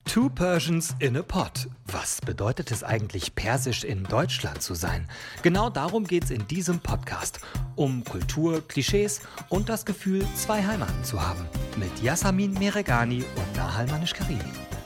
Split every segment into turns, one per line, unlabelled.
Two Persians in a Pot. Was bedeutet es eigentlich, persisch in Deutschland zu sein? Genau darum geht's in diesem Podcast. Um Kultur, Klischees und das Gefühl, zwei Heimaten zu haben. Mit Yasamin Meregani und Nahal Manish-Karimi.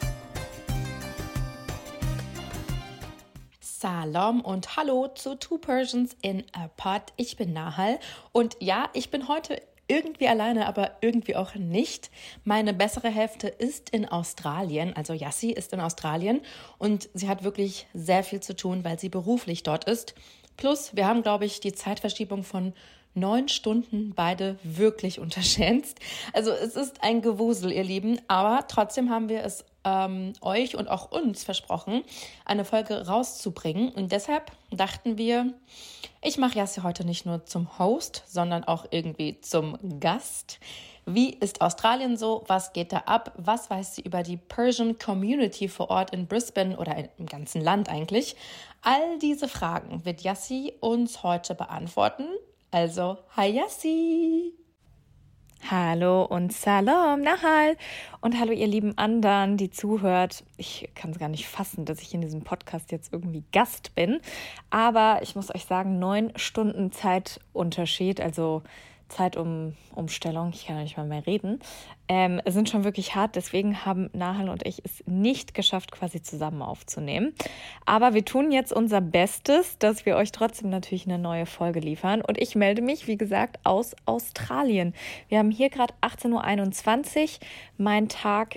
Salam und hallo zu Two Persians in a Pot. Ich bin Nahal und ja, ich bin heute irgendwie alleine, aber irgendwie auch nicht. Meine bessere Hälfte ist in Australien, also Yassi ist in Australien und sie hat wirklich sehr viel zu tun, weil sie beruflich dort ist. Plus, wir haben, glaube ich, die Zeitverschiebung von 9 Stunden beide wirklich unterschätzt. Also es ist ein Gewusel, ihr Lieben, aber trotzdem haben wir es euch und auch uns versprochen, eine Folge rauszubringen. Und deshalb dachten wir, ich mache Yassi heute nicht nur zum Host, sondern auch irgendwie zum Gast. Wie ist Australien so? Was geht da ab? Was weiß sie über die Persian Community vor Ort in Brisbane oder im ganzen Land eigentlich? All diese Fragen wird Yassi uns heute beantworten. Also, hi Yassi!
Hallo und Salam, Nahal und hallo ihr lieben anderen, die zuhört. Ich kann es gar nicht fassen, dass ich in diesem Podcast jetzt irgendwie Gast bin, aber ich muss euch sagen, 9 Stunden Zeitunterschied, also Zeitumstellung, ich kann ja nicht mal mehr reden, sind schon wirklich hart. Deswegen haben Nahal und ich es nicht geschafft, quasi zusammen aufzunehmen. Aber wir tun jetzt unser Bestes, dass wir euch trotzdem natürlich eine neue Folge liefern. Und ich melde mich, wie gesagt, aus Australien. Wir haben hier gerade 18.21 Uhr. Mein Tag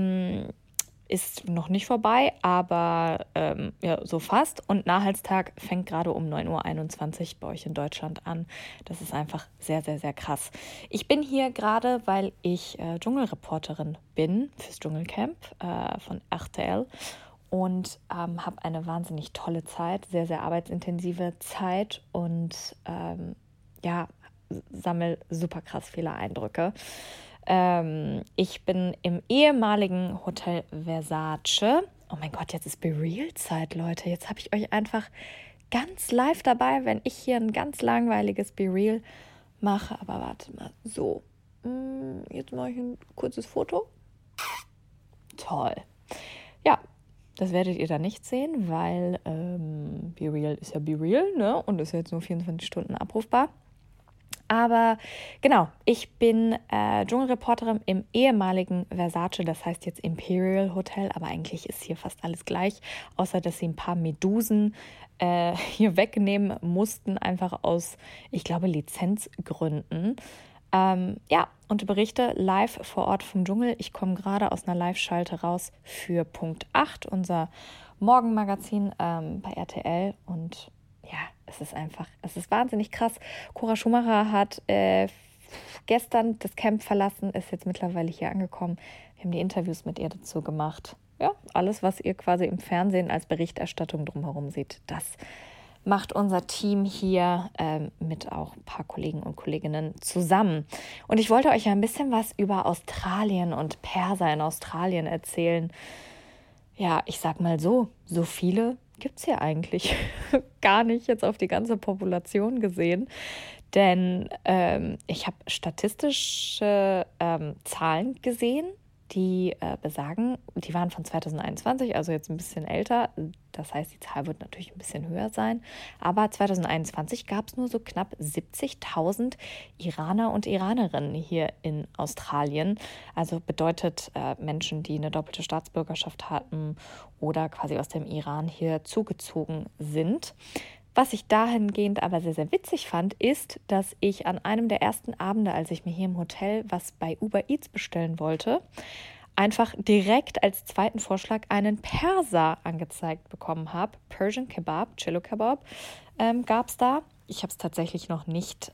ist noch nicht vorbei, aber ja, so fast. Und Nahalstag fängt gerade um 9.21 Uhr bei euch in Deutschland an. Das ist einfach sehr, sehr, sehr krass. Ich bin hier gerade, weil ich Dschungelreporterin bin fürs Dschungelcamp von RTL und habe eine wahnsinnig tolle Zeit, sehr, sehr arbeitsintensive Zeit und ja, sammle super krass viele Eindrücke. Ich bin im ehemaligen Hotel Versace. Oh mein Gott, jetzt ist BeReal-Zeit, Leute. Jetzt habe ich euch einfach ganz live dabei, wenn ich hier ein ganz langweiliges BeReal mache. Aber warte mal, so. Jetzt mache ich ein kurzes Foto. Toll. Ja, das werdet ihr da nicht sehen, weil BeReal ist ja BeReal, ne? Und ist ja jetzt nur 24 Stunden abrufbar. Aber genau, ich bin Dschungelreporterin im ehemaligen Versace, das heißt jetzt Imperial Hotel, aber eigentlich ist hier fast alles gleich, außer dass sie ein paar Medusen hier wegnehmen mussten, einfach aus, ich glaube, Lizenzgründen. Ja, und berichte live vor Ort vom Dschungel. Ich komme gerade aus einer Live-Schalte raus für Punkt 8, unser Morgenmagazin bei RTL und ja, es ist wahnsinnig krass. Cora Schumacher hat gestern das Camp verlassen, ist jetzt mittlerweile hier angekommen. Wir haben die Interviews mit ihr dazu gemacht. Ja, alles, was ihr quasi im Fernsehen als Berichterstattung drumherum seht, das macht unser Team hier mit auch ein paar Kollegen und Kolleginnen zusammen. Und ich wollte euch ja ein bisschen was über Australien und Perser in Australien erzählen. Ja, ich sag mal so viele gibt es hier eigentlich gar nicht jetzt auf die ganze Population gesehen. Denn ich habe statistische Zahlen gesehen, die besagen, die waren von 2021, also jetzt ein bisschen älter. Das heißt, die Zahl wird natürlich ein bisschen höher sein. Aber 2021 gab es nur so knapp 70.000 Iraner und Iranerinnen hier in Australien. Also bedeutet Menschen, die eine doppelte Staatsbürgerschaft hatten oder quasi aus dem Iran hier zugezogen sind. Was ich dahingehend aber sehr, sehr witzig fand, ist, dass ich an einem der ersten Abende, als ich mir hier im Hotel was bei Uber Eats bestellen wollte, einfach direkt als zweiten Vorschlag einen Perser angezeigt bekommen habe. Persian Kebab, Cello Kebab gab es da. Ich habe es tatsächlich noch nicht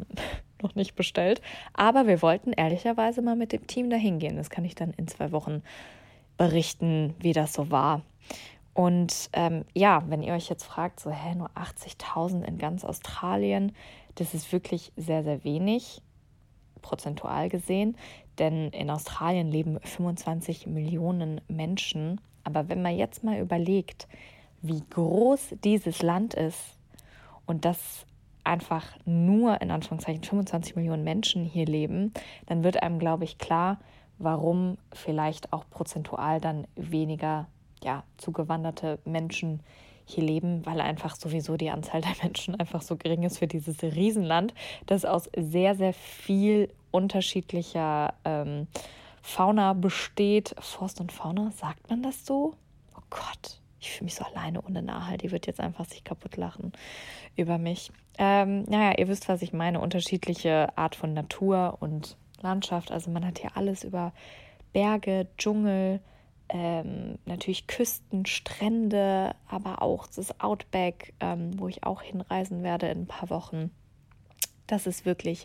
bestellt, aber wir wollten ehrlicherweise mal mit dem Team dahin gehen. Das kann ich dann in 2 Wochen berichten, wie das so war. Und ja, wenn ihr euch jetzt fragt, so nur 80.000 in ganz Australien, das ist wirklich sehr, sehr wenig, prozentual gesehen, denn in Australien leben 25 Millionen Menschen. Aber wenn man jetzt mal überlegt, wie groß dieses Land ist und dass einfach nur in Anführungszeichen 25 Millionen Menschen hier leben, dann wird einem, glaube ich, klar, warum vielleicht auch prozentual dann weniger zugewanderte Menschen hier leben, weil einfach sowieso die Anzahl der Menschen einfach so gering ist für dieses Riesenland, das aus sehr, sehr viel unterschiedlicher Fauna besteht. Forst und Fauna, sagt man das so? Oh Gott, ich fühle mich so alleine ohne Nahal. Die wird jetzt einfach sich kaputt lachen über mich. Ihr wisst, was ich meine. Unterschiedliche Art von Natur und Landschaft. Also man hat hier alles über Berge, Dschungel, natürlich Küsten, Strände, aber auch das Outback, wo ich auch hinreisen werde in ein paar Wochen. Das ist wirklich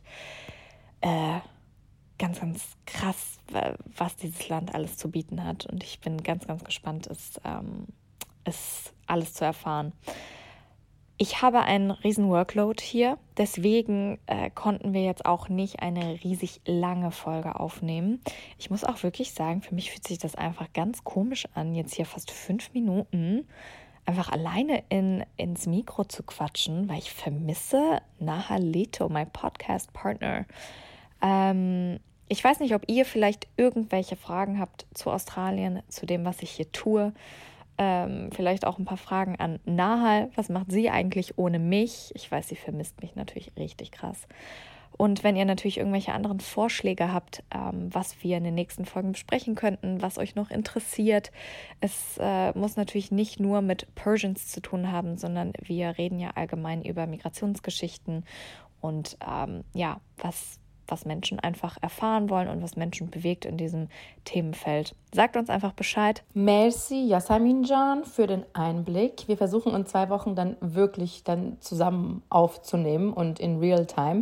ganz, ganz krass, was dieses Land alles zu bieten hat. Und ich bin ganz, ganz gespannt, es alles zu erfahren. Ich habe einen riesen Workload hier, deswegen konnten wir jetzt auch nicht eine riesig lange Folge aufnehmen. Ich muss auch wirklich sagen, für mich fühlt sich das einfach ganz komisch an, jetzt hier fast 5 Minuten einfach alleine ins Mikro zu quatschen, weil ich vermisse Nahal Leto, mein Podcast-Partner. Ich weiß nicht, ob ihr vielleicht irgendwelche Fragen habt zu Australien, zu dem, was ich hier tue. Vielleicht auch ein paar Fragen an Nahal. Was macht sie eigentlich ohne mich? Ich weiß, sie vermisst mich natürlich richtig krass. Und wenn ihr natürlich irgendwelche anderen Vorschläge habt, was wir in den nächsten Folgen besprechen könnten, was euch noch interessiert. Es muss natürlich nicht nur mit Persians zu tun haben, sondern wir reden ja allgemein über Migrationsgeschichten und was Menschen einfach erfahren wollen und was Menschen bewegt in diesem Themenfeld. Sagt uns einfach Bescheid.
Merci, Yasamin Can, für den Einblick. Wir versuchen in 2 Wochen dann wirklich zusammen aufzunehmen und in Real-Time.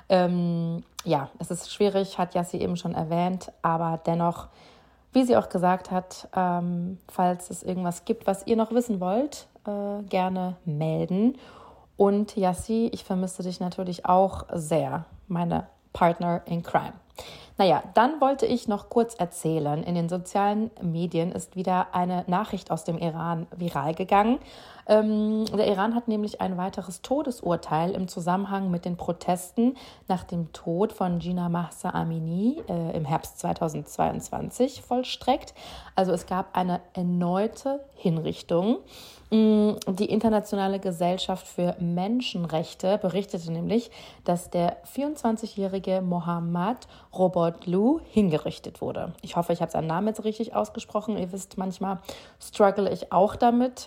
Es ist schwierig, hat Yassi eben schon erwähnt, aber dennoch, wie sie auch gesagt hat, falls es irgendwas gibt, was ihr noch wissen wollt, gerne melden. Und Yassi, ich vermisse dich natürlich auch sehr, meine Partner in Crime. Dann wollte ich noch kurz erzählen, in den sozialen Medien ist wieder eine Nachricht aus dem Iran viral gegangen. Der Iran hat nämlich ein weiteres Todesurteil im Zusammenhang mit den Protesten nach dem Tod von Jina Mahsa Amini im Herbst 2022 vollstreckt. Also es gab eine erneute Hinrichtung. Die Internationale Gesellschaft für Menschenrechte berichtete nämlich, dass der 24-jährige Mohammad Robotlu hingerichtet wurde. Ich hoffe, ich habe seinen Namen jetzt richtig ausgesprochen. Ihr wisst, manchmal struggle ich auch damit.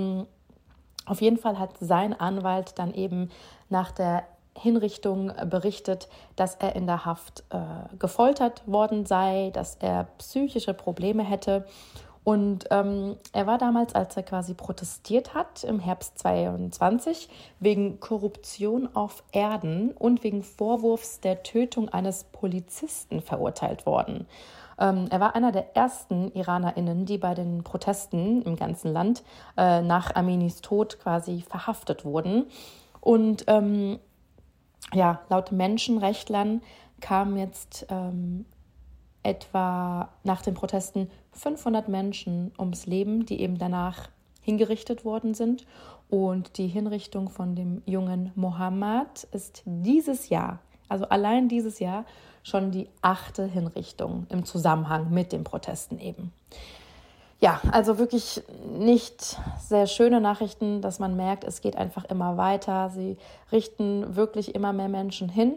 Auf jeden Fall hat sein Anwalt dann eben nach der Hinrichtung berichtet, dass er in der Haft gefoltert worden sei, dass er psychische Probleme hätte. Und er war damals, als er quasi protestiert hat, im Herbst 2022, wegen Korruption auf Erden und wegen Vorwurfs der Tötung eines Polizisten verurteilt worden. Er war einer der ersten IranerInnen, die bei den Protesten im ganzen Land nach Aminis Tod quasi verhaftet wurden. Und laut Menschenrechtlern kamen jetzt etwa nach den Protesten 500 Menschen ums Leben, die eben danach hingerichtet worden sind. Und die Hinrichtung von dem jungen Mohammad ist dieses Jahr, also allein dieses Jahr, schon die 8. Hinrichtung im Zusammenhang mit den Protesten eben. Ja, also wirklich nicht sehr schöne Nachrichten, dass man merkt, es geht einfach immer weiter. Sie richten wirklich immer mehr Menschen hin.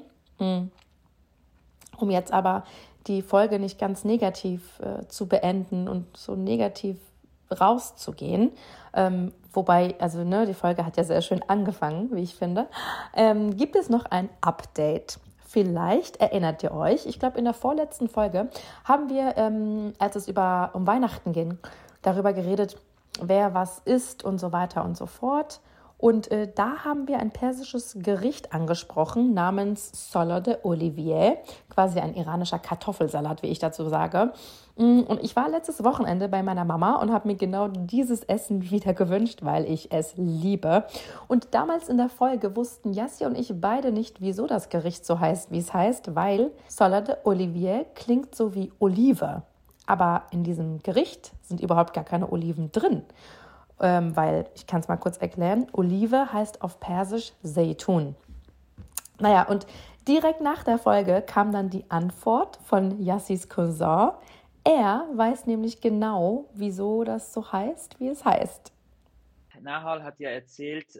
Um jetzt aber die Folge nicht ganz negativ zu beenden und so negativ rauszugehen, wobei, also die Folge hat ja sehr schön angefangen, wie ich finde, gibt es noch ein Update. Vielleicht erinnert ihr euch, ich glaube in der vorletzten Folge haben wir, als es um Weihnachten ging, darüber geredet, wer was isst und so weiter und so fort. Und da haben wir ein persisches Gericht angesprochen namens Salade Olivier, quasi ein iranischer Kartoffelsalat, wie ich dazu sage. Und ich war letztes Wochenende bei meiner Mama und habe mir genau dieses Essen wieder gewünscht, weil ich es liebe. Und damals in der Folge wussten Yassi und ich beide nicht, wieso das Gericht so heißt, wie es heißt, weil Salade Olivier klingt so wie Olive. Aber in diesem Gericht sind überhaupt gar keine Oliven drin. Weil, ich kann es mal kurz erklären, Olive heißt auf Persisch Seitun. Und Direkt nach der Folge kam dann die Antwort von Yassis Cousin. Er weiß nämlich genau, wieso das so heißt, wie es heißt.
Nahal hat ja erzählt,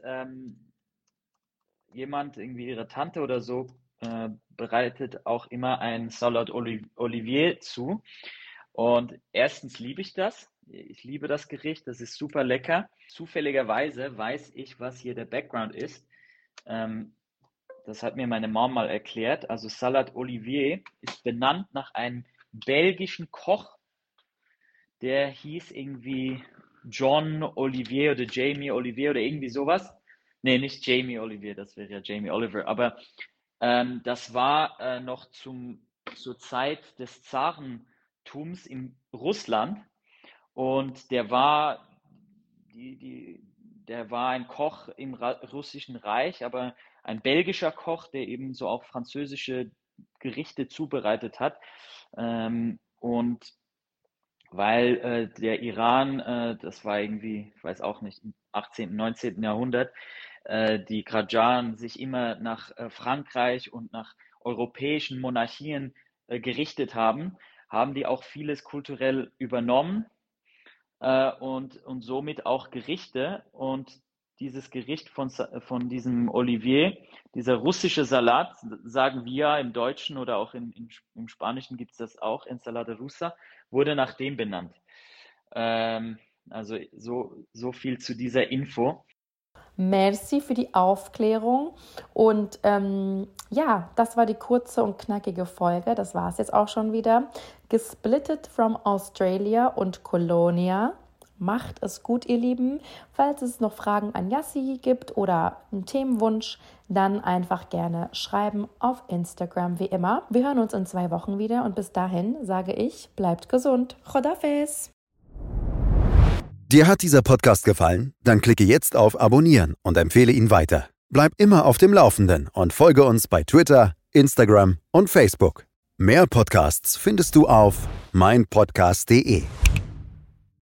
jemand, irgendwie ihre Tante oder so, bereitet auch immer ein Salad Olivier zu. Und erstens liebe ich das. Ich liebe das Gericht, das ist super lecker. Zufälligerweise weiß ich, was hier der Background ist. Das hat mir meine Mom mal erklärt. Also Salad Olivier ist benannt nach einem belgischen Koch, der hieß irgendwie John Olivier oder Jamie Olivier oder irgendwie sowas. Nee, nicht Jamie Olivier, das wäre ja Jamie Oliver. Aber das war noch zur Zeit des Zarentums in Russland. Und der war ein Koch im Russischen Reich, aber ein belgischer Koch, der eben so auch französische Gerichte zubereitet hat. Und weil der Iran, das war irgendwie, ich weiß auch nicht, im 18., 19. Jahrhundert, die Qajaren sich immer nach Frankreich und nach europäischen Monarchien gerichtet haben die auch vieles kulturell übernommen und somit auch Gerichte. Und dieses Gericht von diesem Olivier, dieser russische Salat, sagen wir ja im Deutschen oder auch im Spanischen gibt es das auch, Ensalada Rusa, wurde nach dem benannt. Also so viel zu dieser Info.
Merci für die Aufklärung und das war die kurze und knackige Folge, das war es jetzt auch schon wieder. Gesplittet from Australia und Colonia. Macht es gut, ihr Lieben. Falls es noch Fragen an Yassi gibt oder einen Themenwunsch, dann einfach gerne schreiben auf Instagram wie immer. Wir hören uns in 2 Wochen wieder und bis dahin sage ich, bleibt gesund. Chodafes!
Dir hat dieser Podcast gefallen? Dann klicke jetzt auf Abonnieren und empfehle ihn weiter. Bleib immer auf dem Laufenden und folge uns bei Twitter, Instagram und Facebook. Mehr Podcasts findest du auf meinpodcast.de.